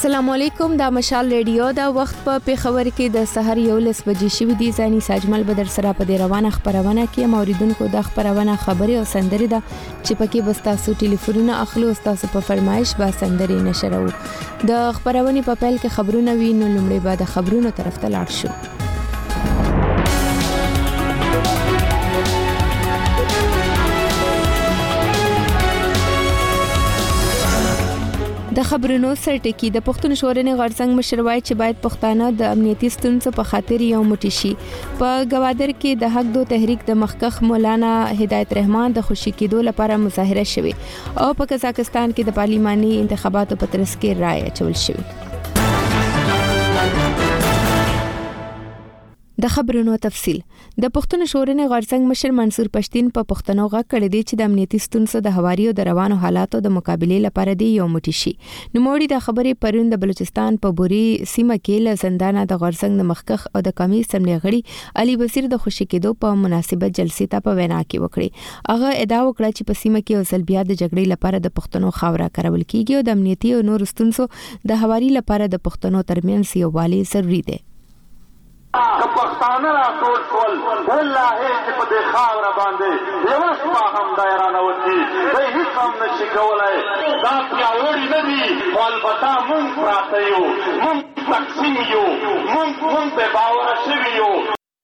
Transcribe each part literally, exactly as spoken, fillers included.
السلام علیکم، دا مشال ریډیو دا وخت په پیښور کې د سحر یو لس بجې شوې دي. ځاني ساجمل بدر سره په دې روانه خبرونه کې موریدونکو د خبرونه خبري او سندري ده چې پکې بستاسو ټلیفونونه اخلو او تاسو په فرمایش با سندري نشرو. د خبرونه په پیل کې خبرونه وینو، لومړی بعد خبرونو طرف ته لاړ شو. د خبرونو سرټکی د پښتون ژغورنې غورځنګ مشروای چې باید پښتانه د امنیتي ستونزو په خاطر یو موټی شي. په گوادر کې د حق دو تحریک د مخکخ مولانا هدایت رحمان د خوشی کېدو لپاره مظاهره شوه او په قزاقستان کې د پارلماني انتخاباتو په ترڅ کې رائے اچول شوه. د خبرونو تفصیل. د پښتون ژغورنې غورځنګ مشر منصور پښتين په پښتنو غږ کړی دی چې د امنیتي ستونزو د هواري او د روانو حالاتو د مقابلې لپاره دی یو موټی شي. نو موړي د خبرې پرون د بلوچستان په بوري سیمه کې له زندانه د غورځنګ د مخکخ او د قومي اسمبلی غړي علي وزیر د خوشی کېدو په مناسبت جلسې ته په وینا کې وکړي. هغه ادعا وکړه چې په سیمه کې اوسل بیا د جګړې لپاره د پښتنو خاوره کارول کیږي او د امنیتي او نور ستونزو د هواري لپاره د پښتنو ترمنځ یووالی ضروری دی. که پښتانه را ټول ټول والله چې په دې خاوره باندې یو شپه هم دایرانه وتی دوی هیڅ هم نشي کولای. دا پیاوړي نه دي خو البته مونږ پراته یو، مونږ تقسیم یو، مونږ مونږ په باور شوي یو.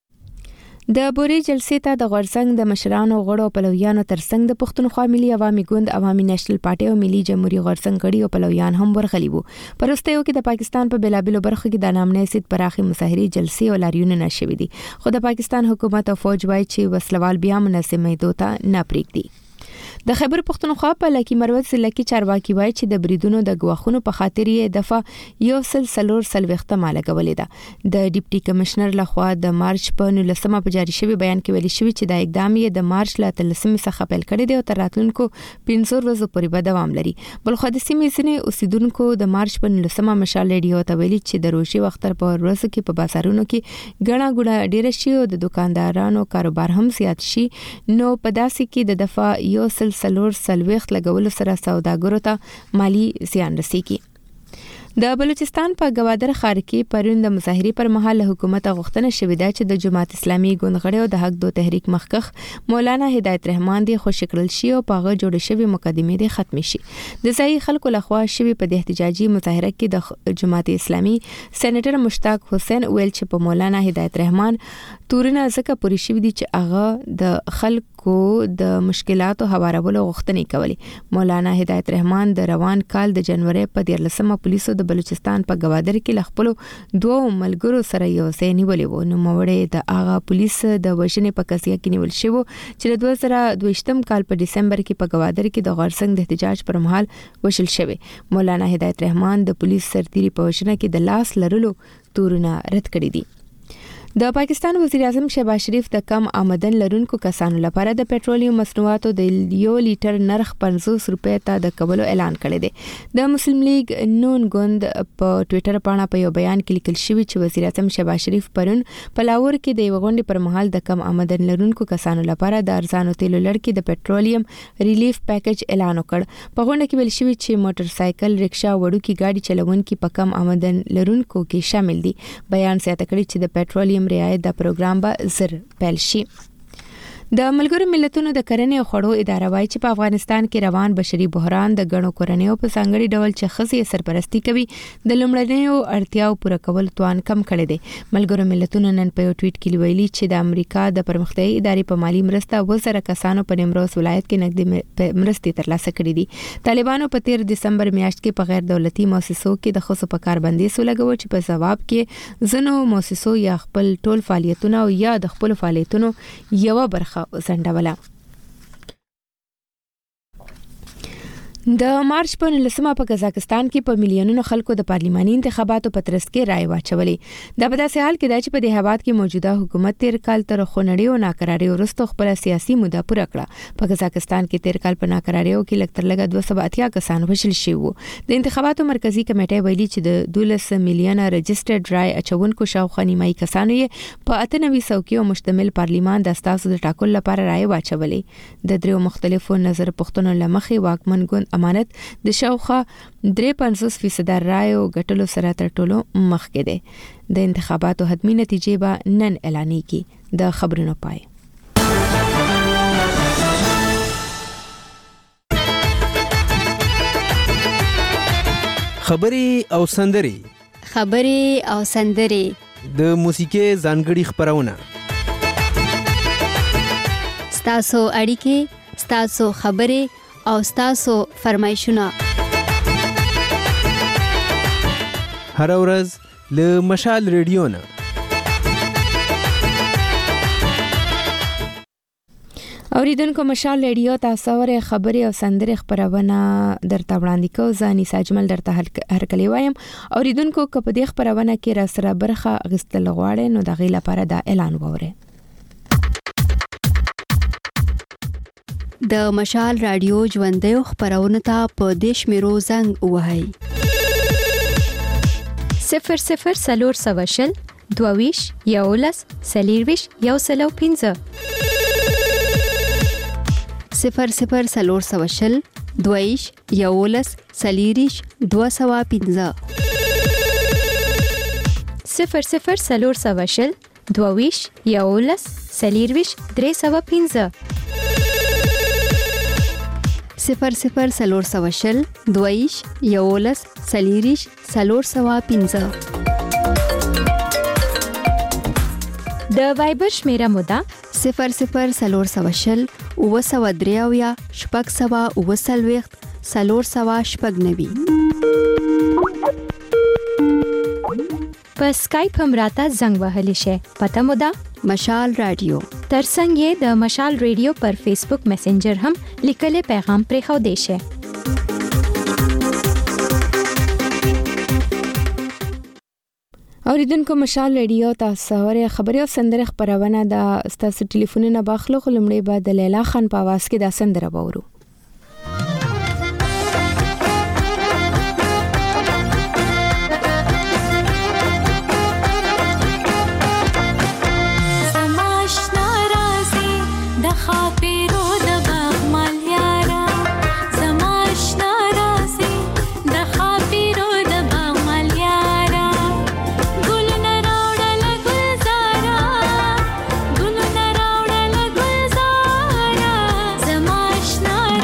د بوري جلسې ته د غورځنګ د مشرانو غړو پلویانو ترڅنګ د پښتونخوا ملي عوامي ګوند عوامي نېشنل پارټي او ملي جمهوریت غورځنګ غړي او پلویان هم ورغلي وو. پرستیو کې د پاکستان په بلابلو برخو کې د نامنې سید پراخي مظاهري جلسې او لاریون نشوي دي، خو د پاکستان حکومت او فوج وايي چې وسلوال بیا منظمې دوته نه پریږدي. د خیبر پښتونخوا په لکی مروت ضلع کې چارواکي وایي چې د بریدونو د غواخونو په خاطر یې دفعه یو سل سلور سلويخته مال غولې ده. د ډیپټي کمشنر لخوا د مارچ په نولسمه په جاری شوی بیان کې ویل شوی چې دا اقدام یې د مارچ ل اتلسمې څخه پیل کړی دی او تر راتلونکو پنځه ورځې پورې به دوام لري. بل خو د سیمې ځینې اوسیدونکو د مارچ په نولسمه مشال ریډیو ته ویلي چې د روشي وختر په ورځو کې په بازارونو کې غنا ګډه ډیر شي او د دکاندارانو کاروبار هم زیات شي. نو په داسې کې د دفعه یو سل سلور سلويخت لګول سره سوداګرو ته مالی زیان رسیږي. د بلوچستان په گوادر ښار کې پرون د مظاهرې پر مهال حکومت غوښتنه شوې ده چې د جماعت اسلامي ګوند غړي او د حق دو تحریک مخکخ مولانا هدایت رحمان دی خوشی کړل شي او په هغه جوړ شوی مقدمې دی ختم شي. د ځای خلکو لخوا شوی په د احتجاجي مظاهره کې د جماعت اسلامي سېنیټر مشتاق حسین ویل چې په مولانا هدایت رحمان تورونه ځکه پوری شوی دي چې هغه د خلکو د مشکلاتو هوارولو غوښتنې کولې. مولانا هدایت رحمان د روان کال د جنوري په دیارلسمه پولیسو د بلوچستان په گوادر کې لخپلو دوه ملګرو سره یو ځای نیولې و. نو موړې د هغه پولیس د وژنې په قضیه کې نیول شو چې د دوه زره دوهشتم کال په دسمبر کې په گوادر کې د غورځنګ د احتجاج پر مهال وشل شوی. مولانا هدایت رحمان د پولیس سرتیري په وژنه کې د لاس لرلو تورونه رد کړی دي. د پاکستان وزیر اعظم شهباز شریف د کم آمدن لرونکو کسانو لپاره د پېټرولیم مصنوعاتو د یو لیټر نرخ پنځوس روپۍ ته د کولو اعلان کړی دی. د مسلم لیگ نون ګوند په ټوئیټر باندې په یو بیان کې لیکل شوی چې وزیر اعظم شهباز شریف پرون په لاهور کې د یو غونډې پر مهال د کم آمدن لرونکو کسانو لپاره د ارزانو تیلو لړ کې د پېټرولیم ریلیف پیکج اعلان وکړ. په غونډه کې ویل شوی چې موټر سایکل، رکشا، وړوکی ګاډي چلوونکي په کم آمدن لرونکو کې شامل دي. بیان زیاته کړی چې د پېټرولیم رعایت دا پروګرام به زر پیل شي. د ملګرو ملتونو د کرنې او خوړو اداره وايي چې په افغانستان کې روان بشري بحران د غنو کورنیو په ځانګړي ډول چې خزي سرپرستی کوي د لومړنیو اړتیاو پوره کول توان کم کړي دي. ملګرو ملتونو نن په یو ټویټ کې ویلي چې د امریکا د پرمختیايي ادارې په مالی مرسته وزره کسانو په نیمروز ولایت کې نقدي مرستې ترلاسه کړې دي. طالبانو په تیر دسمبر میاشت کې په غیر دولتي مؤسسو کې د خصوصي په کاربندي سولګو چې په جواب کې زنو مؤسسو یا خپل ټول فعالیتونه او یا د خپل فعالیتونو یو برخه زنډوله. د مارچ په نولسمه په قزاقستان کې په میلیونونو خلکو د پارلماني انتخاباتو په ترڅ کې رائے واچولې. دا په داسې حال کې ده چې په دې هیواد کې موجوده حکومت تیر کال تر خونړۍ او ناکرارۍ وروسته خپل سیاسي موده پوره کړه. په قزاقستان کې تیر کال په ناکراریو کې لږ تر لږه دوه سوه اتیا کسان وژل شوي وو. د انتخاباتو مرکزی کمیټه ویلي چې د دولس میلیونه رجسټرډ رائے اچونکو شاوخوا نیمایي کسانو یې په اته نوي څوکیو مشتمل پارلمان د استازو د ټاکلو لپاره رائے واچولې. د دریو مختلفو نظر پوښتنو لمخې واکمن ګوند امانت د شاوخه درې پنځوس فیصد رایو ګټلو سره تر ټولو مخکې دی. د انتخاباتو حتمی نتیجې به نن اعلانېږي. د خبرونو پای. خبري او سندري خبري او سندري د موسیقي ځانګړي خبرونه ستاسو اړیکې ستاسو خبري او ستاسو فرمایشونه هر ورځ له مشال ریډیو نه. اوریدونکو مشال ریډیو تاسو ورې خبري او سندري خبرونه درته وړاندې کوم. ځاني ساجمل درته هرکلی وایم. اوریدونکو که په دې خبرونه کې را سره برخه اغستل غواړي نو د غي لپاره دا اعلان ووره. د مشال رادیو ژوندۍ خبرونه ته په دیش میرو زنګ وهاي صفر صفر سلور سواشل دوویش یولس سلیرویش یو سلو پینزه صفر صفر سلور سواشل دوویش یولس سلیریش دو سوا پینزه صفر صفر سلور سواشل دوویش یولس سلیرویش درې سوا پینزه صفر صفر سلور سواشل دوویش یولس سلیریش سلور سوا پینزه. د وایبر شمیره مودا صفر صفر سلور سواشل او سوا دریاویا شپږ سوا او سلويخت سلور سوا شپږ نوي. په اسکایپ هم راته زنګ وهلی شي. پته مودا مشال رادیو. ترڅنګ یې د مشال ریډیو پر فیسبوک میسنجر هم لیکلي پیغام پرې خو دی شي. اوریدونکو مشال ریډیو تاسو ورې خبري او سندره خبرونه د تاسو ټلیفونونه باخلو خلمړې بعد د لیلا خان په आवाज کې د سندره وورو. Zama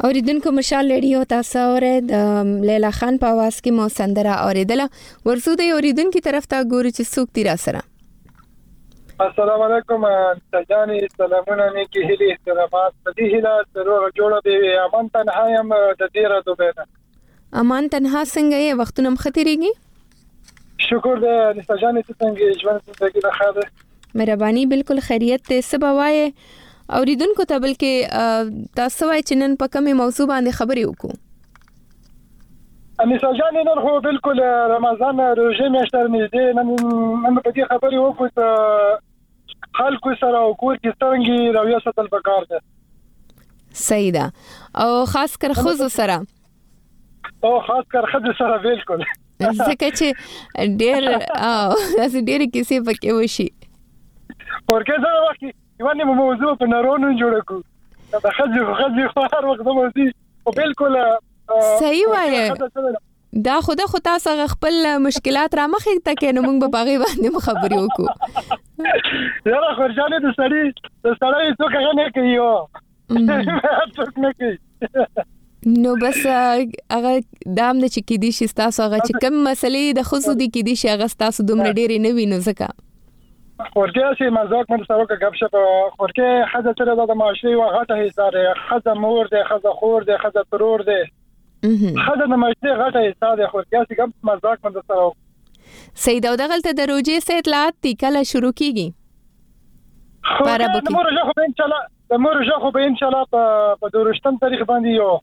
اوریدونکو مشال ریډیو تاسو اوره د لیلا خان په आवाज کې مو سندره اوریدله. ورسو د اوریدونکو طرف ته ګورو چې څوک تیر سره. السلام علیکم سجانی سلامونه نیکی هلی احترامات دې هله سره جوړه دی امان تنها يم د ډیره دوبه. امان تنها څنګه یې وختونه مختریږي؟ شکر دې سجانی څنګه ژوند زندگی نه خاله. مهرباني بالکل خیریت ته سبوای اوریدونکو ته بلکې تاسو وايي چې نن په کومه موضوع باندې خبرې وکړو. امي سجاني نن خو بالکل رمضان روزه میاشتې نږدې نن نن په دې خبرې وکړو چې خلکو سره او کور کې څنګه رویه ساتل پکار ده. صحیح ده. او خاص کر خود سره او خاص کر خود سره بالکل ځکه چې ډېر او داسې ډېر کیسې پکې وشي. ورکه زه وخت یوانه موضوع په نارونو جوړ کو دا خځه خځه خو هر وخت موضوع او بالکل صحیح وایي. دا خدا خو تاسو خپل مشکلات را مخې ته کې نو موږ به باغې باندې خبرې وکړو. یاره خرجانه د سړی د سړی څوک نه کوي او څوک نه کوي نو بس هغه دام نه چې کې دي شي تاسو هغه چې کوم مسلې د خصو دي کې دي شي هغه تاسو دومره ډېرې نه وینئ ځکه خورکه سي مزاق من سره کې غب شپ خورکه خزه تر د معاشري وغټه حساب خزه مور ده خزه خور ده خزه ترور ده خزه د معاشري غټه حساب خورکه سي غب مزاق من سره. سید او دغلت د روجي سه اطلاعات تی کله شروع کیږي؟ خورکه د مور جو خو ان شاء الله د مور جو خو ان شاء الله په دورشتم تاریخ باندې یو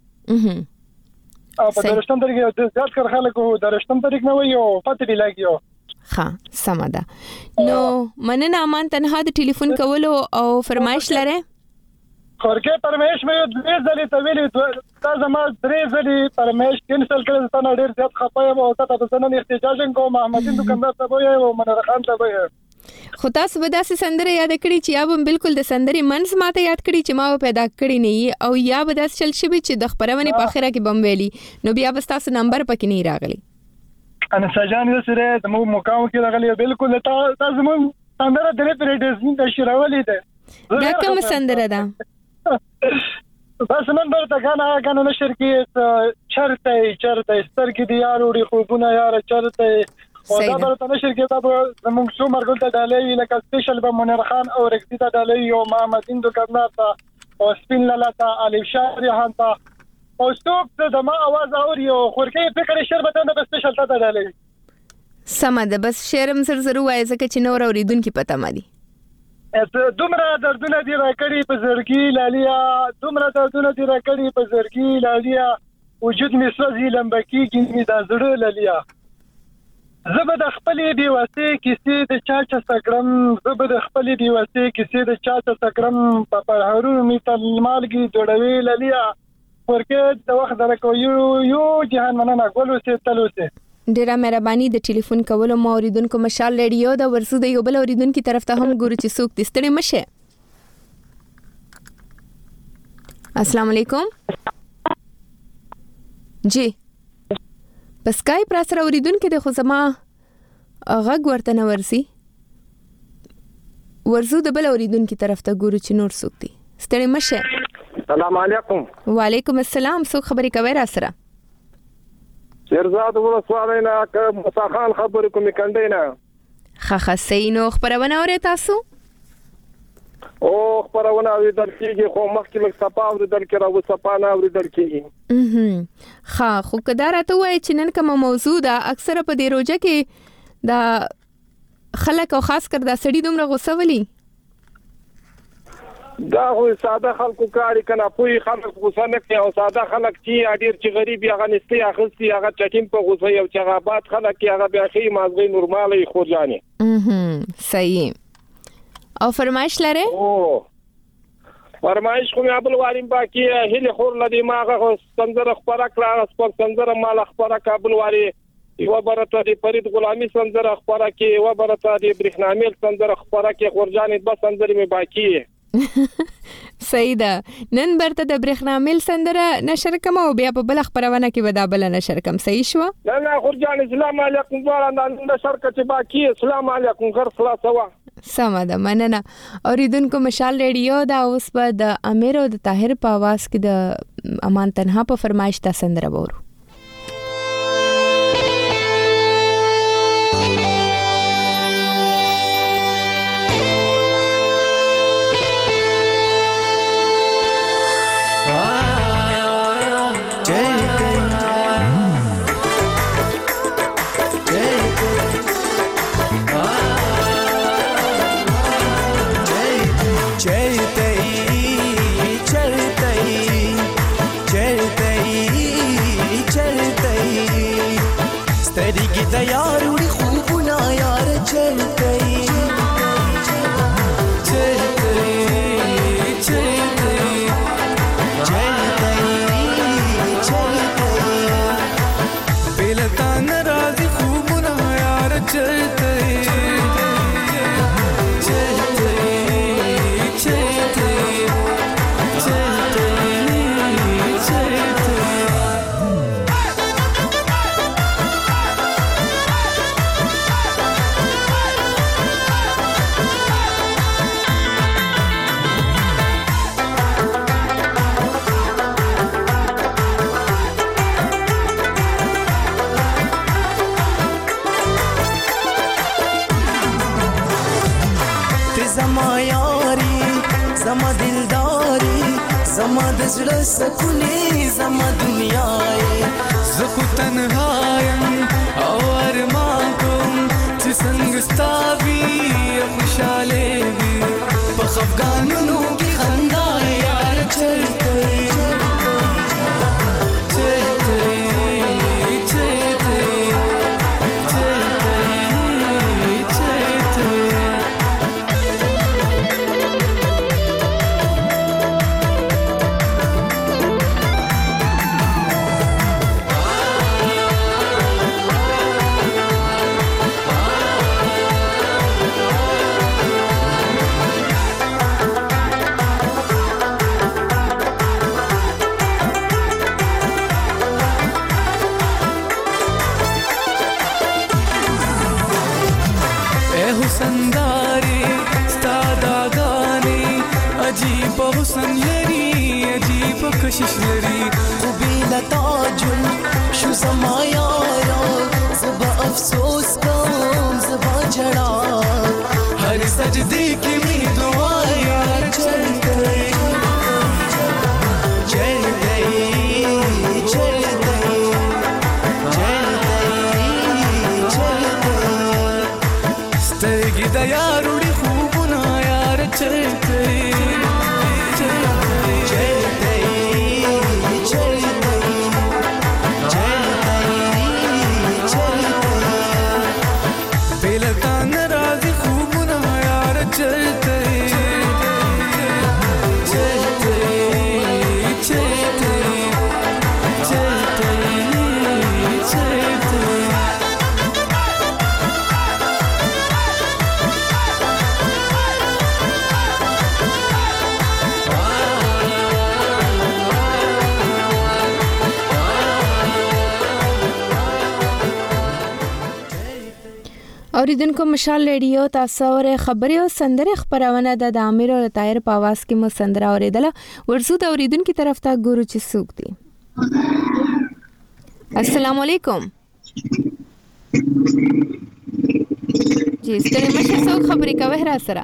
اها په دورشتم تاریخ د زیات کار خلکو دورشتم تاریخ نه وي او پته دی لاګیو. ها سمه ده. نو مننه امان تنها د ټلیفون کولو او فرمایش لره. خورکه فرمایش مې درې ځلې ته ویلې تا زما درې ځلې فرمایش کینسل کړل ته نه ډېر زیات خپه یم او تاسو ته څنګه احتجاج کوم محمدین دکاندار ته وایي او منر خان ته وایي. خو تاسو به داسې سندره یاد کړی چې یا به بالکل د سندرې منځ ماته یاد کړی چې ما پیدا کړی نه او یا به داسې چل شي چې د خبرونه په اخره کې بم ویلي نو بیا به تاسو نمبر پکې نه راغلی. انا سجان سره د مو مقام کې راغلی بالکل تاسو مون سندره درې پرېډز نه شراولې ده. دا کوم سندره ده؟ بس نن درته غانا غانا نشر کې چرته چرته سترګې دی یار وړي خوبونه یار چرته او دا درته نشر کې دا زموږ څو مرګ ته ډالې لکه سپیشل به منیر خان او رکسي ته ډالې یو محمدین دکاندار ته او سپین لاله ته الف شهر هان ته او ستوک د ما आवाज اوري او خورکې فکر شربته د سپیشل ته ډالې. سمه ده. بس شعرم سر زرو وای ځکه چې نور اوریدونکو پته مالي. دومره دردونه دی راکړي په زړګي لالیا دومره دردونه دی راکړي په زړګي لالیا وجود می سوځي لمبکی کې د زړه لالیا. زبد خپلې دی واسه کیسې د چا چا سکرم زبد خپلې دی واسه کیسې د چا چا سکرم په پرهرو می تل مالګي جوړوي لالیا. ورکه د وخت درکو یو یو جهان مننه ګولو سي تلو سي. ډیره مهرباني د ټلیفون کولو مو اوریدونکو مشال ریډیو د ورسو د یو بل اوریدونکو طرف ته هم ګورو چې څوک د ستړي مشه. السلام علیکم. جی پس کای پر سره اوریدونکو د خو زما غږ ورته نه ورسي ورزو د بل اوریدونکو طرف ته ګورو چې نور څوک دي. ستړي مشه. السلام علیکم. وعلیکم السلام. څوک خبرې کوي را سره؟ شیرزاد ولسوالینا که موسی خان خبرې کومې کندینا. ښه ښه صحیح. نو خبرونه اورئ تاسو؟ او خبرونه اورېدل کېږي خو مخکې لږ صفا اورېدل کېږي او صفا نه اورېدل کېږي. ښه خو که دا راته ووایي چې نن کومه موضوع ده اکثره په دې روژه کې دا خلک او خاص کر دا سړي دومره غوسه ولي؟ دا خو ساده خلکو کاری کنه پوی خلک غوسه نه کوي او ساده خلک چې ډیر چې غریب یا غنستي اخستي هغه چټیم په غوسه یو چې هغه باد خلک کې هغه بیا خي مازغي نورمالي خو ځاني. اها صحیح. او فرمایش لره؟ او فرمایش خو مې ابل واریم باقي هله خور لدی ماغه سنځره خبره کړه سپک سنځره مال خبره کابل واري یو برته دی فرید غلامی سنځره خبره کې یو برته دی برېښنامل سنځره خبره کې خورجانې بس سنځره مې باقي. صحیح ده. نن برته د برېښنامل سندره نشر کوم او بیا په بل خبرونه کې ودا بل نشر کوم. صحیح شو؟ نه نه خورجان السلام علیکم وړاندې نشر کړه چې باقي السلام علیکم غر خلاصوا. سمه ده مننه. اوریدونکو مشال ریډیو دا اوس په د امیر او د طاهر په आवाज کې د امان تنها په فرمایش تا سندره وورو. यारुड़ी खूब ना यार चलते चलते चलते चलते चलते बेलता नाराज़ी खूब ना यार चलते चलते चलते चलते चलते زما دلداري زما د زړه سکونې زما دنیا یې زه خو تنها یم او ارمان کوم چې څنګه ستا وي خوشحالې وي په خفګانونو کې خندا یار چلته کشش لري خو بلا تاجل شو زما یارا زبا افسوس کوم زبا جڑا هر سجدے کی می دعا یار چل گئی چل گئی چل گئی چل گئی چل گئی سترګې د یاروړي خوبونه یار چل گئی اوریدونکو مشال ریډیو تاسو ور خبري او سندره خبرونه د امیر او طاهر په आवाज کې مو سندره اوریدله. ورزو د اوریدونکو طرف ته ګورو چې څوک دی. السلام علیکم. جی ستړي مشه څوک خبري کوي را سره.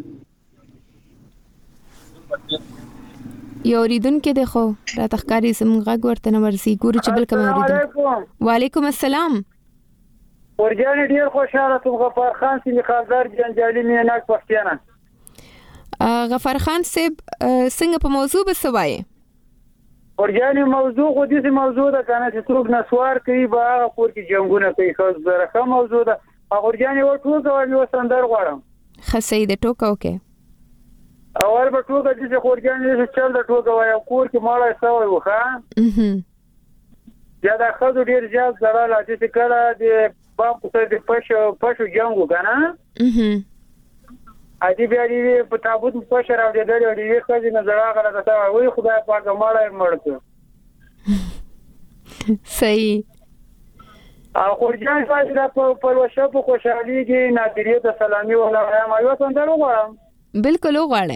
یو اوریدونکو دغه را تخکاری سم غږ ورته نه ورسي ګورو چې بل کوم اوریدونکو. وعلیکم السلام. ورجاني ډیر خوشاله ته غفار خان سي مخالدار جنجالي میناک پښتانه. غفار خان صاحب څنګه په موضوع بسوي؟ ورجاني موضوع خو دې موضوع ده کنه چې څوک نسوار کوي با پور کې جنگونه کوي خو زره موضوع ده. ورجاني و ټوګه او سندر غواړم. خسې د ټوکو کې. اول به ټوګه چې ورجاني چې چل د ټوګه وای کور کې ماړه سوي وخا. اها. یا دا خو ډیر ځات زړه لا چې کړه د بام په دې پښو پښو جنگو کنه. اها. ا دې بیا دې په تابوت په شر او دې دې دې خځې نظر هغه راته وای خدای پاک ماړه مړته. صحیح. او خورجان فاز را په وشو په خوشحالي کې نادریه د سلامي ولا ما یو سندره وغواړم بالکل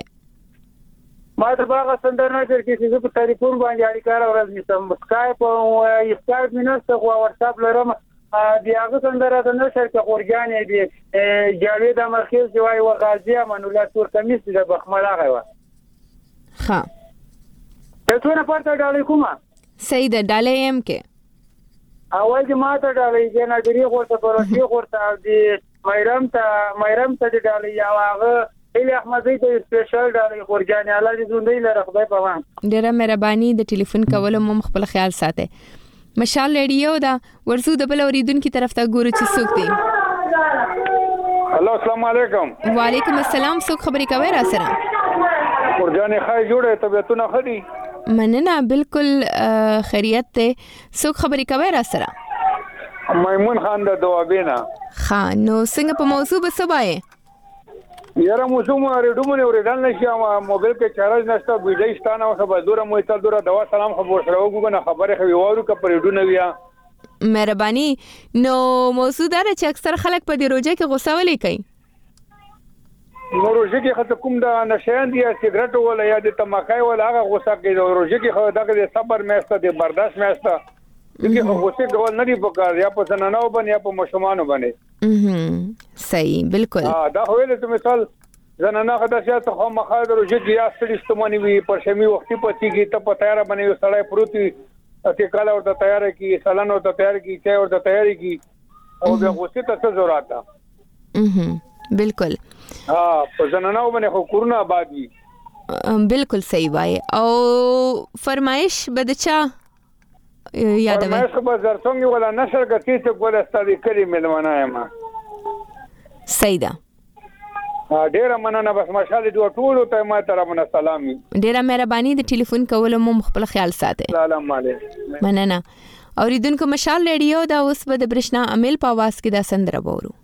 وغواړم ما د باغ سندره نه چې چې په ټلیفون باندې اړیکه راوړل نشم سکایپ او سکایپ مینسته او واتساپ لرم دی هغه سندره د نشر کې خورجان دی جاوید امرخیل دی وای وغازی امن الله تور کمیس د بخمله غوا ها ته څونه پورته ډالې کومه صحیح ده ډالې ایم کې اول چې ماته ډالې چې نادری ورته پروسي ورته دی مېرم ته مېرم ته ډالې یا هغه ایل احمدی ته سپیشل ډالې خورجان الله دې زندګی لره خدای په مان ډیره مهرباني د ټلیفون کولو مم خپل خیال ساتي مشال ریډیو دا ورزو د بل اوریدونکو طرف ته ګورو چې څوک دی هلو السلام علیکم وعلیکم السلام څوک خبرې کوي را سره خورجان خای جوړه طبيعتونه خدي مننه بالکل خیریت ته څوک خبرې کوي را سره میمون خان د دوابینا خان نو څنګه په موضوع به سبای یاره موضوع مو ریډومونه ورېدل نشي ما موبایل کې چارج نشته ویډیو ستانه او خبر دوره مو تل دوره دوا سلام خبر سره وګونه خبره خو وورو ک پر ریډو نویا مهرباني نو موضوع دا چې اکثر خلک په دې روزه کې غوسه ولې کوي نو روزه کې خاطر کوم دا نشان دی سیګریټ ولا یا د تماکای ولا هغه غوسه کوي روزه کې خو دا د صبر میسته د برداشت میسته دغه غوسه کول نه دی پکار یا په سننو باندې یا په مشمانو باندې اها صحیح بالکل ها دا ویل ته مثال زنانه خدای ته خو مخاله روزه کې یا ستړي استمانی وي پر شمی وختي پاتېږي ته په تیار باندې سړی پروتي ته کاله ورته تیار کی سلام ورته تیار کی چای ورته تیار کی او بیا غوسه ته څه ضرورت ده اها بالکل ها په زنانه باندې خو کورونه آباد وي بالکل صحیح وای او فرمایش بدچا یاد وای فرمایش به زرڅنګ ولا نشر کتی ته ګول استادي کړی ملمنه ما صحیح ده ډیره مننه بس ماشاءالله دوه ټول ته ما طرفنا سلامي ډیره مهرباني د ټلیفون کولو مو خپل خیال ساتي سلام علیکم مننه اوریدونکو مشال ریډیو دا اوس به د برښنا امیل په आवाज کې دا سندره وورو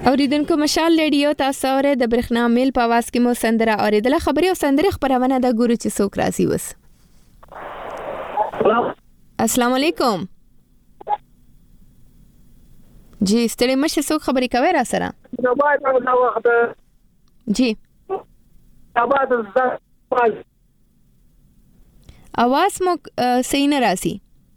اوریدونکو مشال ریډیو تاسو اوره د برېښنا میل په आवाज کې مو سندره اوریدله خبري او سندره خبرونه د ګورو چې څوک راځي وس. السلام علیکم. جی ستړي مشه څوک خبري کوي را سره؟ جی आवाज مو صحیح نه راځي.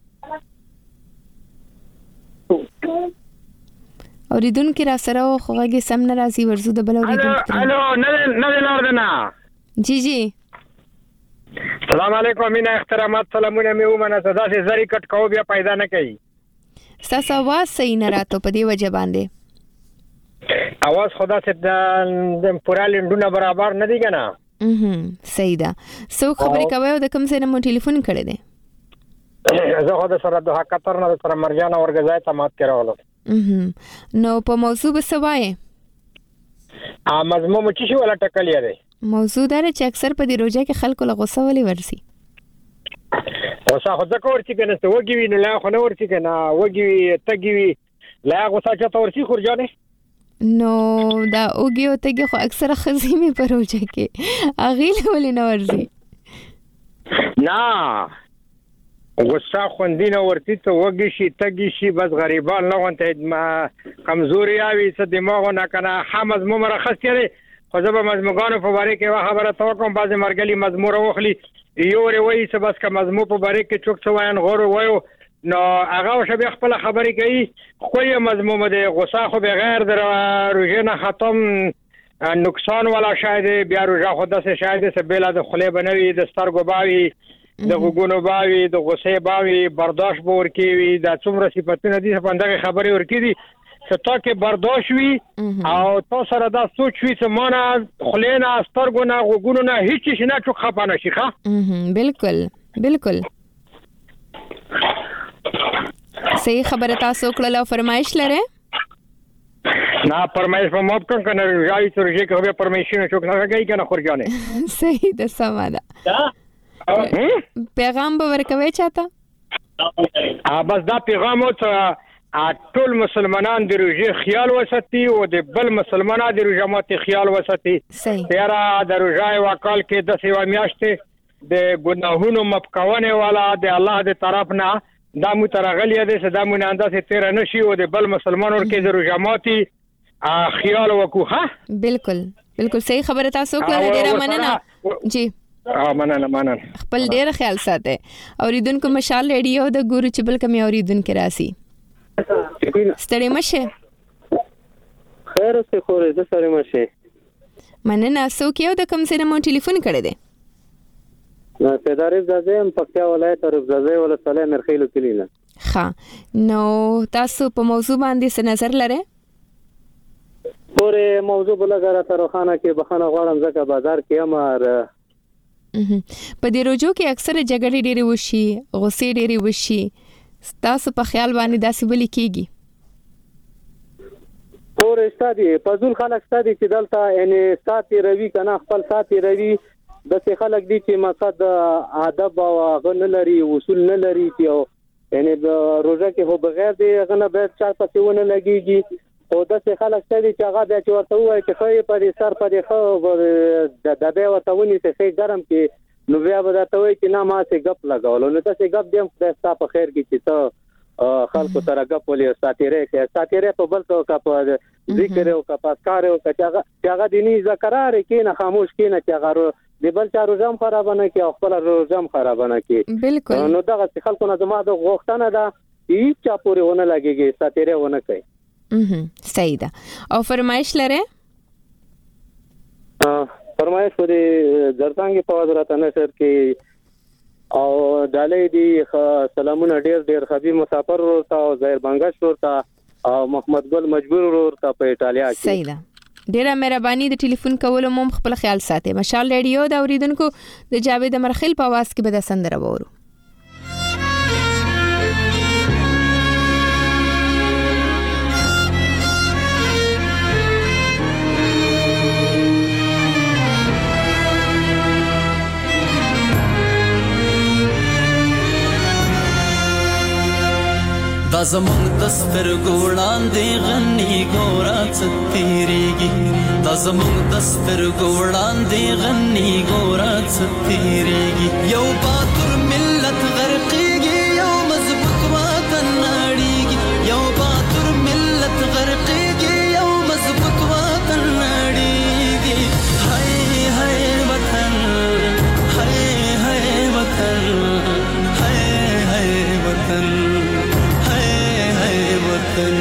اوریدونکو را سره خوږه سم نه راځي ورزو د بل اوریدونکو. الو نه نه لوردنا. جی جی السلام علیکم مینا احترامات سلامونه مې ومنه صدا سي زری کټ کو بیا پیدا نه کوي. ساس आवाज صحیح نه راته په دې وجه باندې. आवाज خدا سے د پورا لندونه برابر نه دی کنه. اهم صحیح ده. سو خبرې کوي او د کوم ځای نه مو ټلیفون کړی دی؟ زه خو د سره د حقیقت نه سره مرجان اورګزای ته مات کړو. اهم نو په موضوع به سوای ا مضمون چې شو ولا ټکلې دی. موضوع دا چې اکثر په دې روزه کې خلکو له غوسه ولې ورسي. غوسه خو ځکه ورسي کنه ته وګي ویني لا خو نه ورسي کنه وګي تګي لا غوسه چته ورسي خورجانه. نو دا اوګي او تګي خو اکثر خزيمه په روزه کې اغیل ولې نه ورسي. نه غوسه خوندینه ورته ته وګي شي تګي شي بس غریبان نه وانته ما کمزوري اوي څه دماغ نه کنه حمز ممرخص کړي خو زه به مزموګانو په باره کې وا خبره توکم بعض مرګلي مزمور وخلی یوري وایي څه بس که مزمو په باره کې چوک څه وایي غور وایو نو هغه شبي خپل خبرې کوي خو یې مضمون دی غوسه خو بغیر در روزه نه ختم نقصان ولا شاید بیا روزه خو داسې شاید څه بلا د خله بنوي د سترګو باوي د غوګونو باوي د غوسه باوي برداشت به ورکوي د څومره صفاتونه دي په اندغه خبرې ورکړي څه کې برداشت وي او تاسو سره دا سوچ وي چې مونږ خلینا سترګو نه غوګونو نه هیڅ شي نه چوک خپانه شي ښه بالکل بالکل صحیح خبره تاسو کړل او فرمایش لره نه فرمایش په موږ کوم کنه راځي چې رجې کوي فرمایش نه چوک نه کوي کنه خورجانه صحیح د سماده پیغام به ورکوي چاته ا بس دا پیغام او ټول مسلمانان د روزي خیال وساتي او د بل مسلمانانو د روزه مات خیال وساتي تیرا د روزه وکال کې د سیوا میاشتې د ګناهونو مپکونه والا د الله د طرف نه دا مترغلی دي چې دا مونږ اندازه تیر نشي او د بل مسلمانانو کې د روزه مات خیال وکوه. بالکل بالکل صحیح خبره تاسو کړل ډیره مننه. جی ا مننه مننه خپل ډیره خیال ساته. اوریدونکو مشال ریډیو د ګورو چې بل کمی اوریدونکو راسي ستړي مشه خیر اوسه خورې د ستړي مشه مننه. سو کېو د کوم سره مو ټلیفون کړی دی؟ نو پیدارې زازم پکتیا ولایت ربزازې ولسوالۍ مرخیلو کلیله. ښه نو تاسو په موضوع باندې څه نظر لرئ؟ پورې موضوع بلګره ترخانه کې بخانه غواړم ځکه بازار کې امر په دې روزو کې اکثره جګړې ډېرې وشي غوسې ډېرې وشي تاسو په خیال باندې داسې ولې کېږي؟ اور استادي پزول خلک استادي چې دلته یعنی ساتي روي کنه خپل ساتي روي د څه خلک دي چې مقصد ادب او غن لري اصول نه لري چې یعنی روزه کې هو بغیر دی غنه به چا پسې ونه لګيږي او د څه خلک استادي چې هغه د چورته وای چې خې په سر په خو د دبه وتهونی څه ګرم کې نو بیا به دا ته وای چې نه ما څه غپ لگاولو نو تاسو غپ دیم خدای ستاسو په خیر کې چې ته خلکو سره غپ ولې ساتيره کې ساتيره په بل څه کا په ذکر او کا پاسکار او کا چې هغه دیني ذکرار کې نه خاموش کې نه چې هغه د بل چا روزم خراب نه کې او خپل روزم خراب نه کې بالکل نو دغه خلکو نه زما د غوښتنه ده هیڅ چا پورې ونه لګيږي ساتيره ونه کوي. اها صحیح ده. او فرمایش لره فرمایش پرې درڅنګ په حضرت نشر کې او دالې دي سلامونه ډېر ډېر خبي مسافر ورته او زهیر بنگش ورته او محمد ګل مجبور ورته په ایتالیا کې. صحیح ده. ډیره مهرباني د ټلیفون کولو مم خپل خیال ساتي. مشال ریډیو دا اوریدونکو د جاوید مرخیل په आवाज کې به د سندره وورو. دا زمونږ د سترګو وړاندې غني ګورا ستيريږي د زمون دستر ګوړاندې غني ګورا ستيريږي یو باتور ملت غرقيږي یو مضبوط وطن نړيږي یو باتور ملت غرقيږي یو مضبوط وطن نړيږي هاي هاي وطن هاي هاي وطن هاي هاي وطن هاي هاي وطن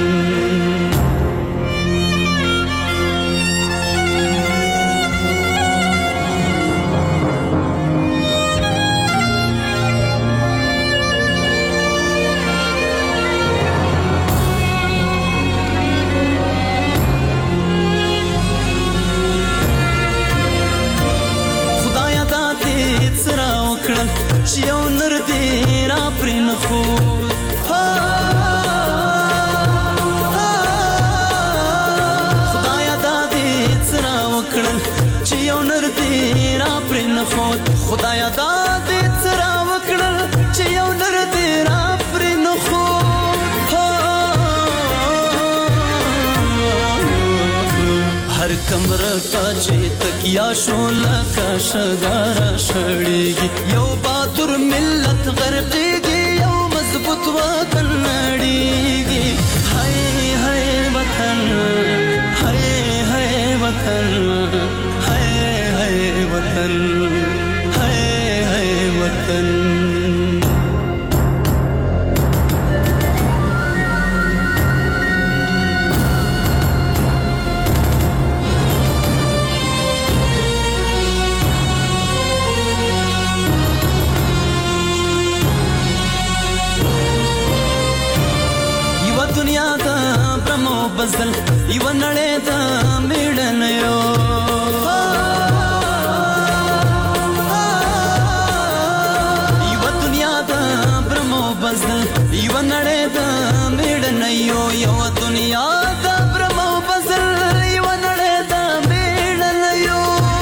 چې یو نر دې را پرې نه خو خدایا دا دې څرا وکړل چې یو نر دې را پرې نه خو خدایا دا دې څرا وکړل چې یو نر دې را پرې نه خو هر کمره کا چې تکیا شو لکه شګارا شړېږي یو باتور ملت غرقېږي یو مضبوط وطن نړېږي هاي هاي وطن هاي هاي وطن هاي هاي وطن هاي هاي وطن بزل یو نړۍ دا میړن یو یو دنیا دا برمو بزل یو نړۍ دا میړن یو یو دنیا دا برمو بزل یو نړۍ دا میړن یو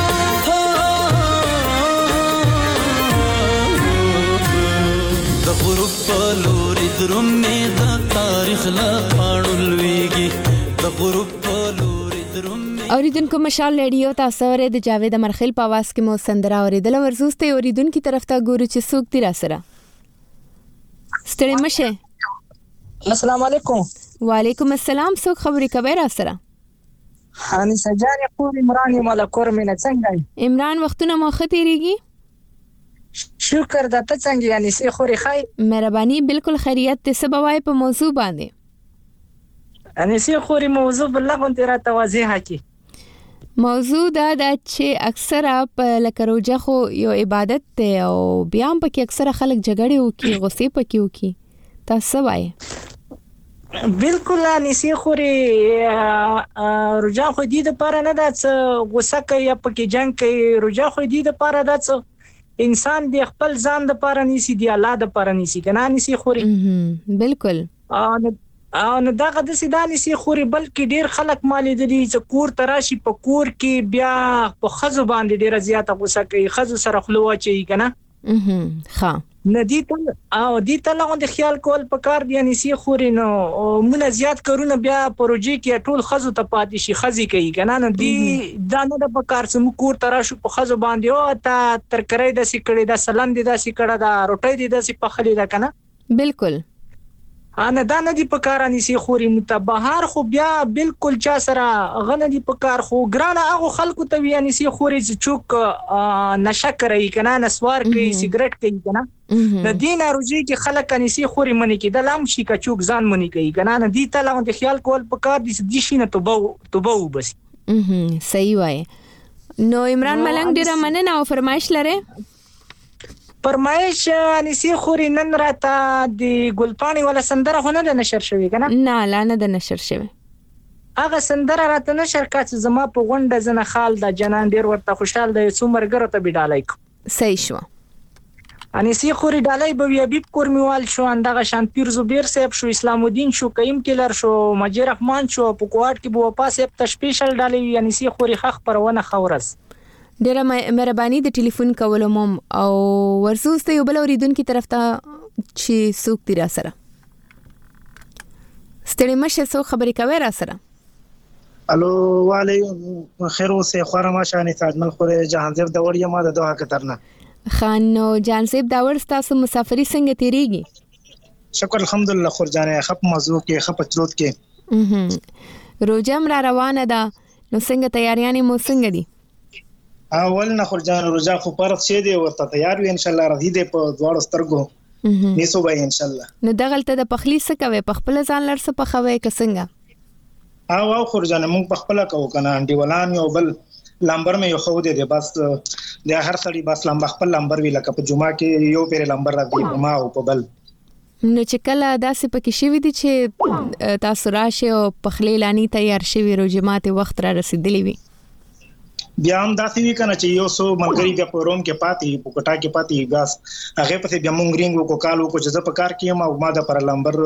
د غروب په لوري درومې د تاریخ لا پاړولويږي اوریدونکو مشال ریډیو تاسو ورې د جاوید مرخیل په आवाज کې مو سندره اوریدل ورزوسته اوریدونکو طرف ته ګورو چې څوک دی را سره ستړي مشه السلام علیکم وعلیکم السلام څوک خبرې کوي را سره هاني سجان پور عمران ملکور مینه څنګه عمران وختونه مو ختیریږي شکر د ته څنګه یعنی سي خوري خای مهرباني بالکل خیریت ته سبوای په موضوع باندې انسی خوري موضوع بل غون تیرا توضیح کی موضوع دا د چې اکثره په لکروجه خو یو عبادت ته او بیا هم پکې اکثره خلک جګړه وکي غصې پکې وکي تاسو وایي بالکل انسی خوري رجا خو دې د پاره نه دات غوسه کوي پکې جنگ کوي رجا خو دې د پاره دات انسان د خپل ځان د پاره نيسي دی الله د پاره نيسي کنه نيسي خوري بالکل او نو دغه د سیدانی سي خوري بلکې ډیر خلک مالې دي چې کور تراشي په کور کې بیا په خزو باندې ډیر زیاته غوسه کوي خزو سره خلوه چي کنه ها ندی ته او دې ته له د خیال کول په کار دی اني سي خوري نو مونږ زیات کارونه بیا پروژې کې ټول خزو ته پاتې شي خزي کوي کنه نو دی دا نه د په کار سم کور تراشو په خزو باندې او تا ترکرې د سي کړي د سلام دي د سي کړه دا روټي دي د سي په خلي دا کنه بالکل انا دا نه دی په کار اني سي خوري متبهر خو بیا بالکل چا سره غنه دی په کار خو ګرانه هغه خلکو ته وی اني سي خوري چې چوک نشه کوي کنه نسوار کوي سیګریټ کوي کنه د دین اروجي کې خلک اني سي خوري منی کې د لام شي کا چوک ځان منی کوي کنه نه دی ته له خیال کول په کار دي دي شي نه توبه توبه وبس صحیح وای نو عمران ملنګ ډیر مننه او فرمایش لره فرمایش انسی خوري نن راته د ګلپانی ولا سندره هونه د نشر شوی کنه نه لا نه د نشر شوی هغه سندره راته نشر کاڅ زما په غونډه زنه خال د جنان ډیر ورته خوشحال د څومرګره ته بډالای صحیح شو انسی خوري ډالای به یبیب کورمیوال شو اندغه شان پیر زبیر صاحب شو اسلام الدین شو قیم کلر شو مجید رحمان شو په کوټ کې بو پاس په سپیشل ډالای انسی خوري خخ پرونه خورس ډیره مهرباني د ټلیفون کولو مم او ورسوسته یو بل اوریدونکو طرف ته چې سوق تیر سره ستړي مشه سو خبرې کوي را سره الو والي خیر اوسه خوره ما شانې ساجمل خوره جهانزیب د وړیا ما د دوه کترنه خان نو جانسیب دا ورستاسو مسافری څنګه تیریږي؟ شکر الحمدلله خور جانې خپ موضوع کې خپ چروت کې روجم را روانه ده نو څنګه تیاریانې مو څنګه دي؟ اول نه خور جان روجا خو پرد شه دی ورته تیار وي ان شاء الله راځي د په دواړو سترګو نیسو به ان شاء الله. نو دغلته د پخلی څه کوي په خپل ځان لرسه پخوي که څنګه؟ او او خور جان موږ په خپل کوو کنه انډي ولان یو بل لمبر مې یو خو دې بس د هر سړي بس لمبر خپل لمبر وی لکه په جمعه کې یو پیر لمبر راځي ما او په بل نو چې کله داسې پکې شوی دي چې تاسو راشه او پخلی لانی تیار شوی روجمات وخت را رسیدلی وي بیا هم داسې وی کنه چې یو سو ملګری بیا په روم کې پاتې په کوټا کې پاتې ګاس هغه په بیا مونږ رینګ کو کالو کو چې زه په کار کې ما ما د پر لمبر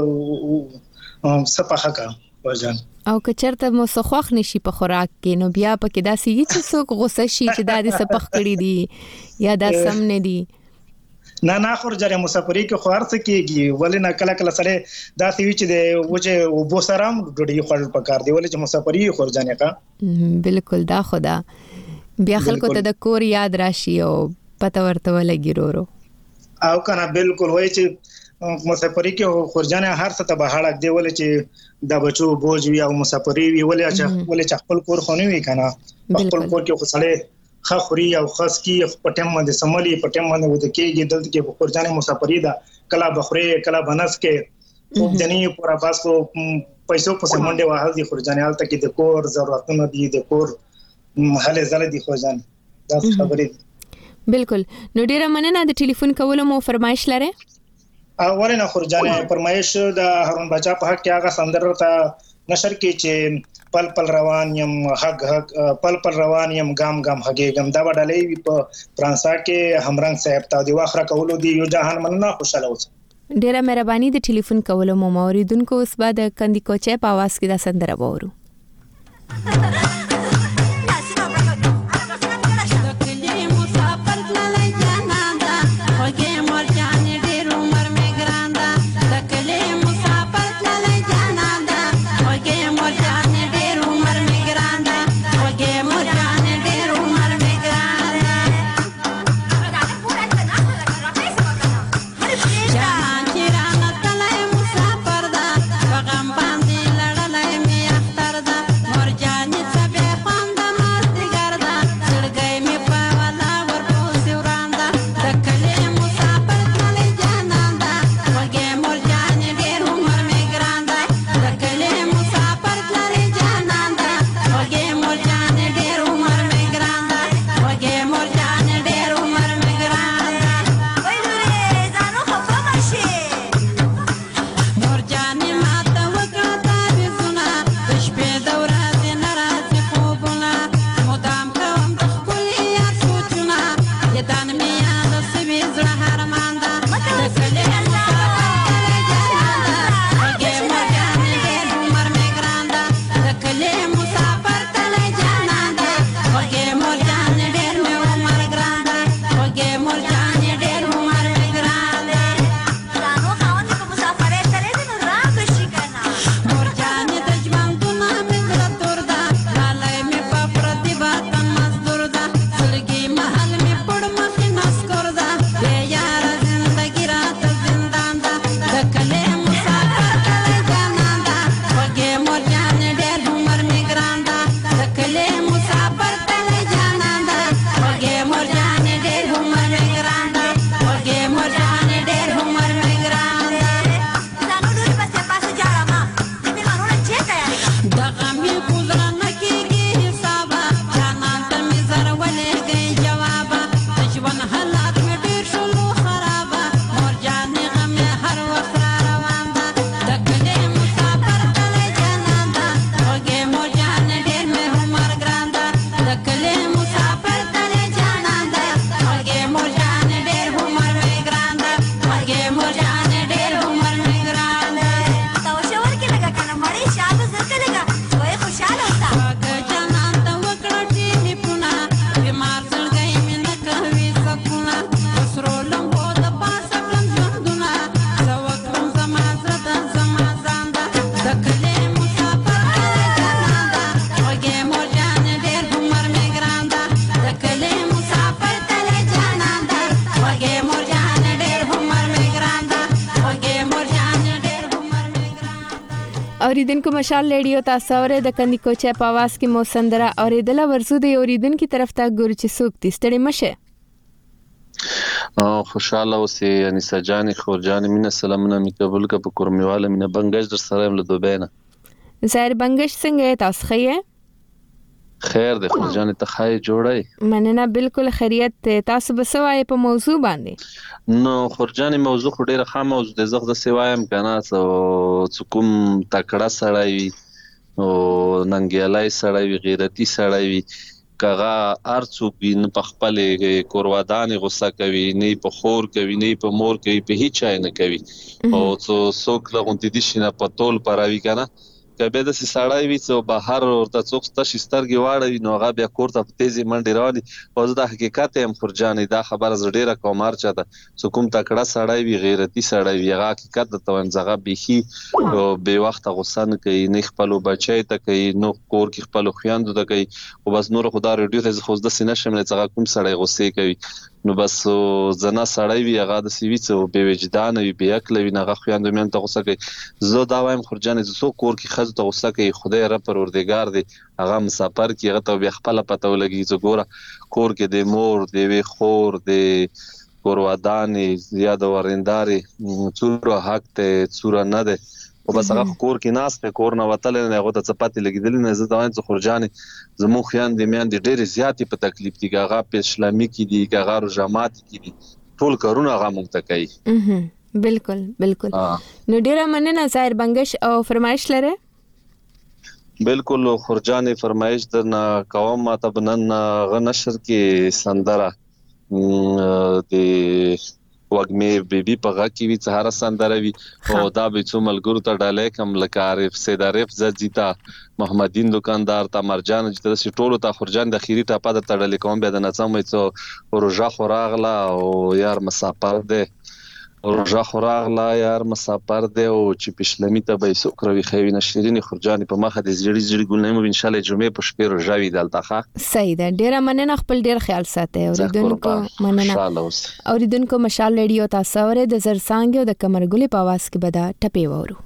صفحه کا وژن او که چرته مو سخوخ نشي په خوراک کې نو بیا پکې داسې هیڅ څوک غوسه شي چې دا دې سپخ کړی دي یا دا سم نه دي نه نه خور جره مسافری کې خو هرڅ کېږي ولې نه کله کله سره داسې وی چې د وجه وبو سرام ډوډۍ خور پکار دی ولې چې مسافری خور جانې کا بالکل دا خدا بیا خلکو ته د کور یاد راشي او پته ورته ولګي رورو او کنه بالکل وای چې مسافری کې خورجانه هر څه ته بهاړک دی ولې چې د بچو بوج وی او مسافری وی ولې چې ولې چې خپل کور خونی وی کنه خپل کور کې خسړې خخوري او خاص کې پټم باندې سمالي پټم باندې ود کېږي دلته کې خورجانه مسافری دا کلا بخوري کلا بنس کې په دني پورا باس کو پیسو په سمونډه واه دي خورجانه حالت کې د کور ضرورتونه دي د کور محل زله دي خورجانه دا خبرې بالکل نو ډیره مننه د ټلیفون کولو مو فرمایش لري اول نه خورجانه فرمایش د هارون بچا په حق کې هغه سندر ته نشر کې چې پل پل روان يم حق حق پل پل روان يم ګام ګام هګم دا وډلې په فرانسا کې همرنګ صاحب ته دی واخره کولو دی یو جهان مننه خوشاله اوس ډیره مهرباني د ټلیفون کولو مو موریدونکو اوس بعد کندي کوچه په आवाज کې دا سندره وورو Bye. اوریدونکو مشال ریډیو تاسو اوره د کندي کوچه په आवाज کې مو سندره اوریدله ورزو د اوریدونکو طرف ته ګور چې څوک تستړي مشه خوشاله اوسې یعنی سجاني خورجان مینه سلامونه می قبول ک په کورمیواله مینه بنگش در سره له دوبینه زهر بنگش څنګه تاسو خیه خیر د خورجان ته خای جوړای مننه بالکل خیریت تاسو بسوای په موضوع باندې نو خورجان موضوع ډیره خامه موضوع د زغ د سوایم کنه سو کوم تکړه سړی او ننګیالای سړی غیرتی سړی کغه ارڅو بین په خپل کوروادان غوسه کوي نه په خور کوي نه په مور کوي په هیڅ نه کوي او څوک لغونتی دي شنه په تول پراوي کنه کبه د سړی وی څو بهر ورته څوک ستاسو سترګې واړوي نو هغه بیا کوړه په تیزی منډي رواني او د حقیقت هم خورجانې دا خبره زړه کومار چاته څوک کوم تکړه سړی وی غیرتی سړی وی هغه حقیقت ته ونځغه بيخي او به وخت غوسه نه کوي نه خپل بچی ته کوي نو کور کې خپل خويندو ته کوي او بس نور خدای ریډیو ته خو د سینه شمل څنګه کوم سړی غوسه کوي نو بس زنا سړی وی هغه د سیوی څو به وجدان وی به عقل وی نه خويندو مې ته غوسه کوي زه دا وایم خورجانې زه کور کې خزه ته غوسه کوي خدای را پروردگار دی هغه مسافر کې هغه ته به خپل پته ولګي چې ګوره کور کې د مور دی وی خور دی کوروادانې زیاده ورنداري څوره حق ته څوره نه ده او بس هغه کور کې ناس ته کور نه وتل نه هغه ته چپاتې لګیدل نه زه دا وایم چې خورجانې زمو خیان دې میان دې ډېر زیاتې په تکلیف دي هغه په اسلامي کې دي هغه رجامات کې دي ټول کارونه هغه مونږ ته کوي بالکل بالکل نو ډیره مننه ظاهر بنگش او فرمایش لره بالکل خورجانې فرمایش درنه کوم ماته بنن غنشر کې سندره د وګمه بیبي په غا کې وی سهار سندره وی او دا به څو ملګرو ته ډالې کم لکه عارف سید عارف زجیتا محمدین دکاندار تمرجان چې تاسو ټولو ته خورجان د خيري ټاپه د تړلې کوم به د نڅم څو روزه خوراغله او یار مسافر ده روزه خوراغله یار مسافر ده او چې پښلمی ته به سوکروي خوي نشرین خورجان په مخه د زړی زړی ګلنمو ان شاء الله جمعه په شپه روزه وی دلته صحیح ده ډیره مننه خپل ډیر خیال ساتي اوریدونکو مننه اوریدونکو مشال ریډیو تاسو اوره د زرسانګ او د کمرګلې په आवाज کې بدا ټپي وورو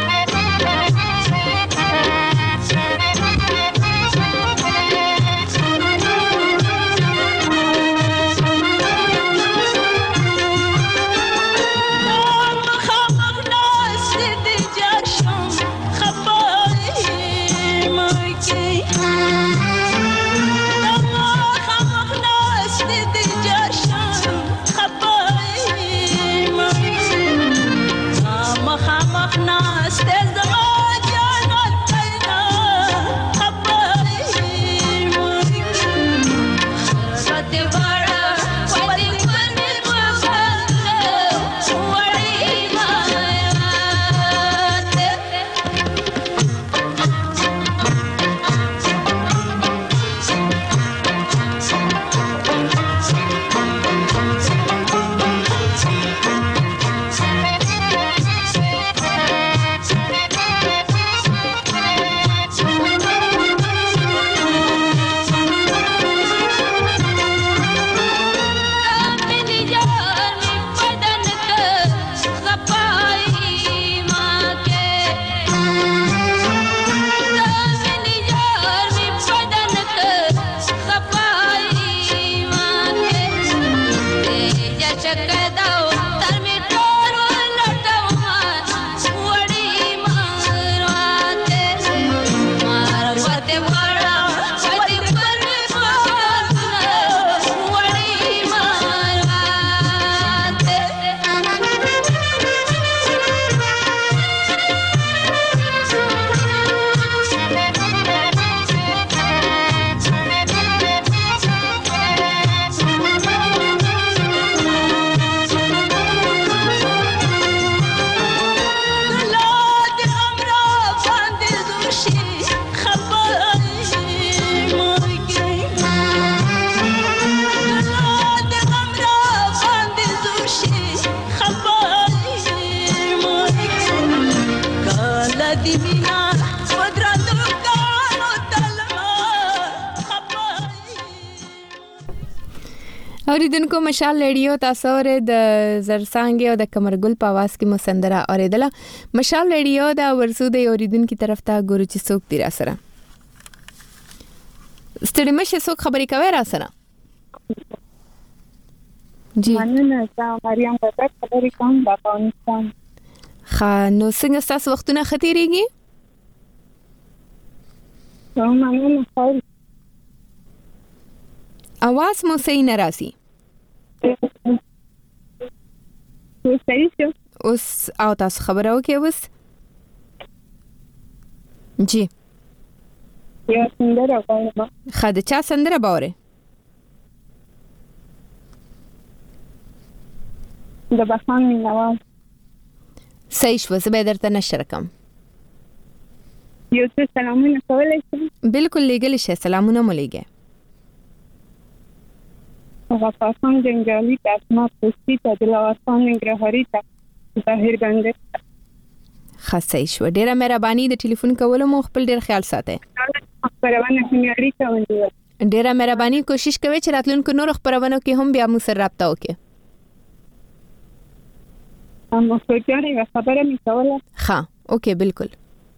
Thank you. اوریدونکو مشال ریډیو تاسو ور د زرسانګ او د کمرګل په आवाज کې مسندره اوریدله. مشال ریډیو دا ورسو د اوریدونکو طرف ته ګورو چې څوک دی را سره. ستړي مشه څوک خبرې کوي را سره؟ جی مننه زه مریم بابک خبرې کوم د افغانستان. خا نو څنګه تاسو وختونه ختیریږي؟ نو مننه خیر. आवाज مو صحیح نه راځي. صحیح شو. اوس او تاسو خبرو کې اوس؟ جی یا سندره وایم. خا د چا سندره باوره؟ د بخان مینوال. صحیح شو، زه به درته نشر کوم. یو څه سلامونه کولای شم؟ بالکل لګل شي، سلامونه مو لګي. غفارخان جنگالی ته، اسماء پوستی ته، دلوارخان ننګرهاري ته، طاهر بندر. ښه صحیح شو، ډیره مهرباني د ټلیفون کولو مو خپل ډیر خیال ساتئ. خبرونه معیاري کوي. ډیره مهرباني کوشش کوي چې راتلونکو نور خبرونه کې هم بیا مو سره رابطه وکړي. هم خبرې و خبره می کوله. ها اوکې بالکل.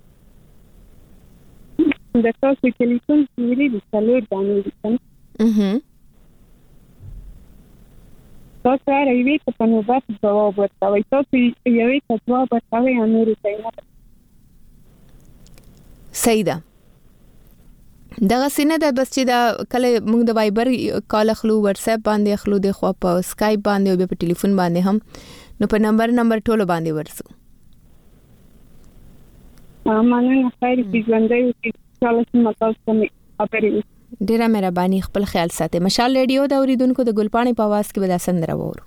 د تاسو ټلیفون لري د څلور دانې دي. اها تاسو راوي ته په نوبت جواب ورکوي. تاسو یوې ته جواب ورکوي امیر ته. صحیح ده. دغه سینه ده بس چې دا کله موږ د وایبر کال خلو واتس اپ باندې خلو د خو په اسکایپ باندې او په ټلیفون باندې هم نو په نمبر نمبر ټولو باندې ورسو. مننه خیر دې ژوندۍ اوسئ. چاله سم تاسو ته خبرې. ډیره مهرباني، خپل خیال ساتئ. مشال ریډیو د اوریدونکو د ګلپاڼې په आवाज کې به دا سندره وورو.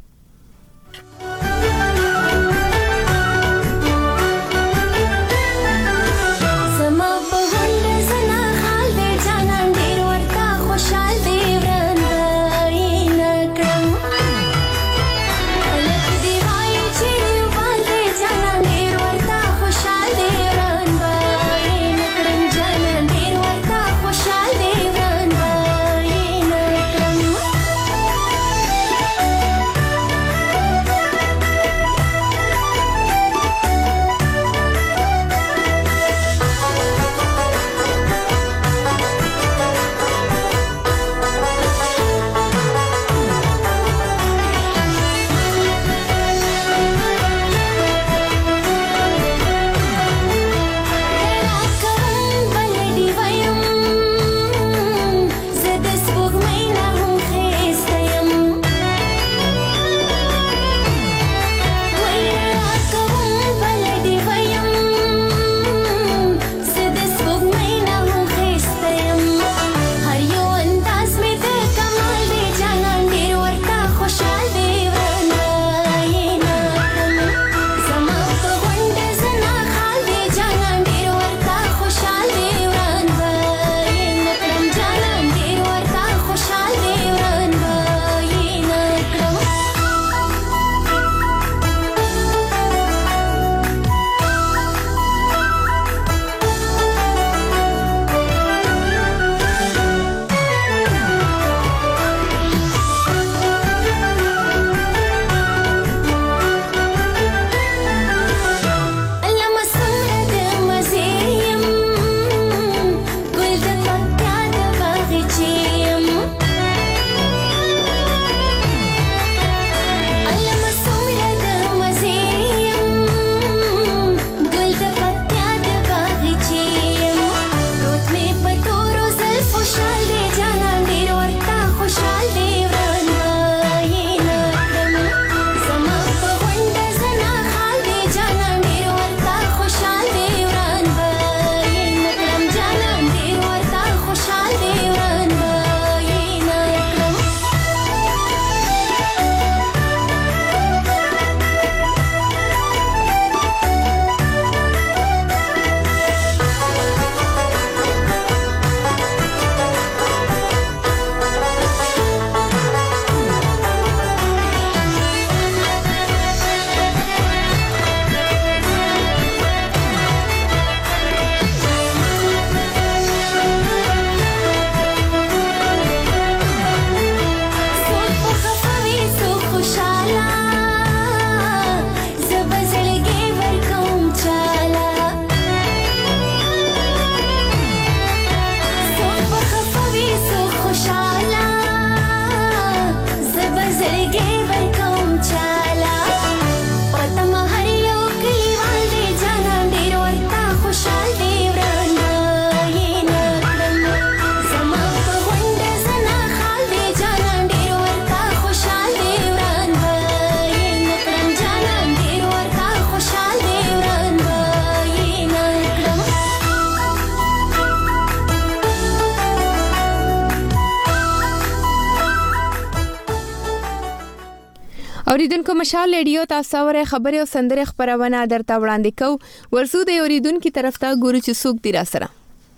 اوریدونکو مشال ریډیو تاسو اوره خبره او سندره خبرونه درته وړاندې کو ورسو د اوریدونکو طرف ته ګورو چې څوک دی را سره.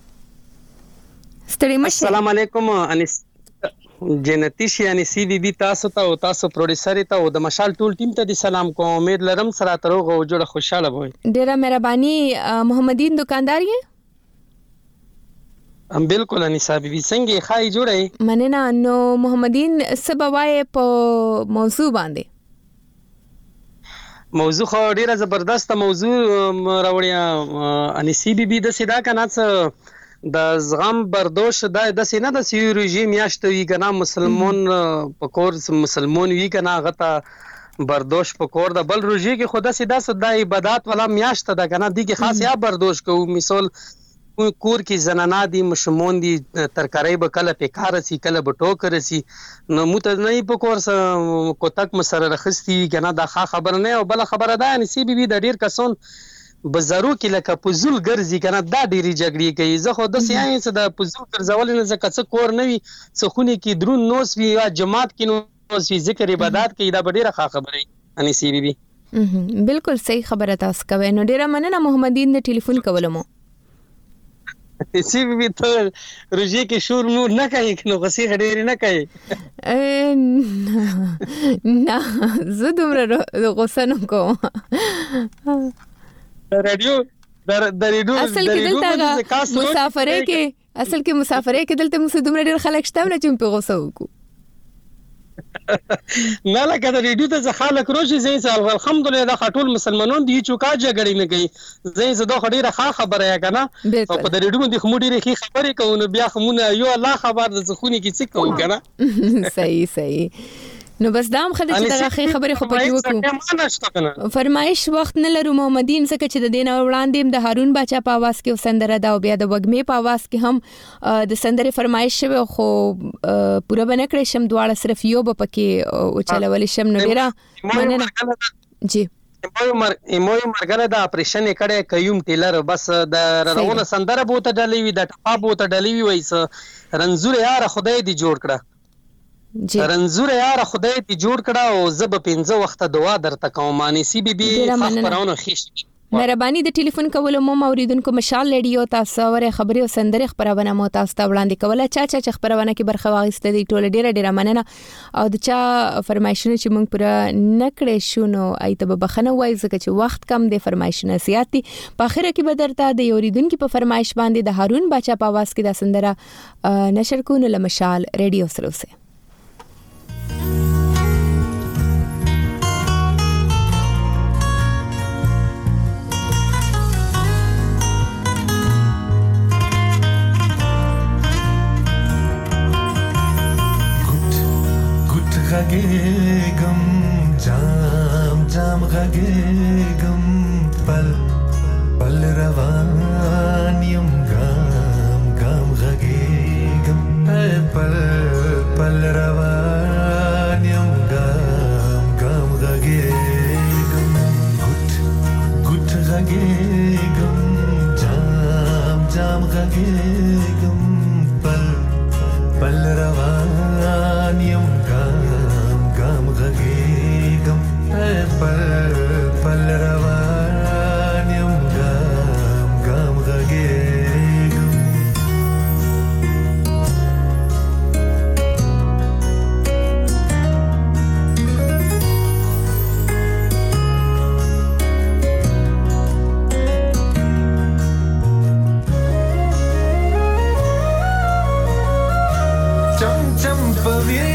ستړي مشه. السلام علیکم انس جنتی شي ان سی بي بي تاسو ته او تاسو پروډوسر ته او د مشال ټول ټیم ته د سلام کوم. امید لرم سره تروغ او جوړه خوشاله وي. ډیره مهرباني. محمدین دکاندار یې؟ ام بالکل انیسا بي بي څنګه خای جوړه؟ مننه. نو محمدین سبوای په موضوع باندې. موضوع خو ډیره زبردست موضوع راوړیا انیسی بي بي د سیدا کنه د زغم برداشت د د سینه د سی رژیم یاشت وی کنه مسلمان په کور مسلمان وی کنه غته برداشت په کور د بل رژی کې خدا سیدا صدا عبادت ولا میاشت د کنه دی کې خاص یا برداشت کو مثال کور کې زنانا دي مشمون دي ترکارې به کله په کار سي کله به ټوکر سي نو مت نه په کور سره کوتک مسره رخصتي کنه دا خبر نه او بل خبره ده ان سی بي بي د ډیر کسون بزارو کې لکه پزول ګرځي کنه دا ډيري جګړې کوي. زه خو د سیاینس د پزول ګرځول نه زکه څه کور نه وي څه خوني کې درون نوس وی یا جماعت کې نوس وی ذکر عبادت کې دا ډیره ښه خبره ان سی بي بي. بالکل صحیح خبره تاسو کوي. نو ډیره مننه محمدین د ټلیفون کولمو. سی بي بي ته روجي کې شور مو نه کوي نو غسي غډېری نه کوي. نه زه دومره غوسه نه کوم. رادیو در رادیو اصل کې دلته مسافرې کې اصل کې مسافرې کې دلته موږ دومره ډېر خلک شته نه چې په غوسه وکړو. نه لکه د ریډیو ته خلک روشي زین سال الحمدلله د خاطر مسلمانان دی چوکا جګړې نه کوي زین زده خډيره ښه خبره یا کنه او په د ریډیو باندې خموډي ری خبرې کوي بیا خمونه یو الله خبر د زخونی کې څه کوي کنه. صحیح صحیح. نو بس دام خدای چې دغه خبره خو پکې وکړو. فرمایش وخت نه لرو محمدین څخه چې د دین وړاندې د هارون باچا په आवाज کې وسندره دا او بیا د وګمې په आवाज کې هم د سندره فرمایش شوی خو پوره بنه کړې شم دواړه صرف یو به پکې او چلول شم نو ډیره مننه. جی ایمو مرګله د اپریشن کړه کيوم ټیلر بس د روانه سندره بوته ډلې وي د ټپا بوته ډلې وي وایس رنزور یار خدای دی جوړ کړه رنزور یار خدای دی جوړ کړه او زب پنځه وخت دعا درته کوم. مانی سی بي بي خبرونه خېش مهرباني د ټلیفون کولو مو اوریدونکو مشال ریډیو تاسو ور خبري او سندره خبرونه مو تاسو ته وړاندې کوله چا چا خبرونه کې برخه واغسته دي ټوله ډیره ډیره مننه او د چا فرمایشونه چې مونږ پر نکړې شو نو ایته به بخنه وای ځکه چې وخت کم دی فرمایشونه زیات دي. په اخر کې به درته د اوریدونکو په فرمایش باندې د هارون باچا په आवाज کې د سندره نشر کوو له مشال ریډیو سره. غږېږم جام جام غږېږم پل پل روان یم ګام ګام غږېږم پل پل روان یم ګام ګام غږېږم ګوت ګوت غږېږم جام جام غږېږم پل پل روان یم پل پل روان یم ګام ګام غږېږم. چم چم پوي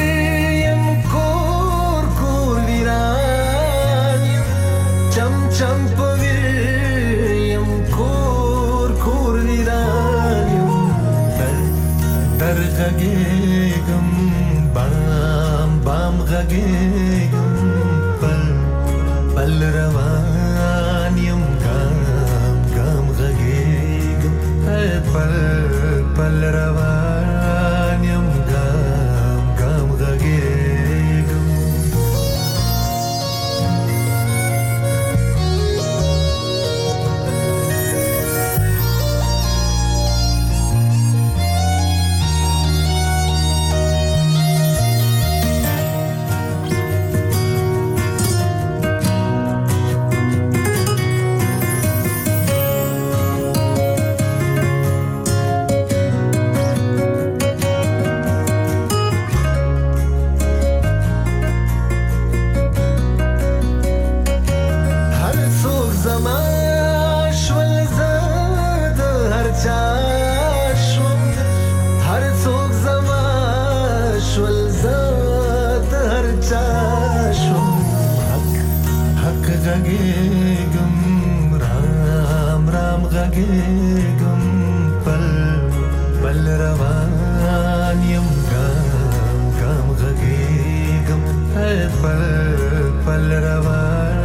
غږېږم بام بام غږېږم پل پل روان یم ګام ګام غږېږم پل پل روان یم ګام ګام غږېږم. پاچا شم حق حق غږېږم رام رام غږېږم پل پل روان یم ګام ګام غږېږم پل پل روان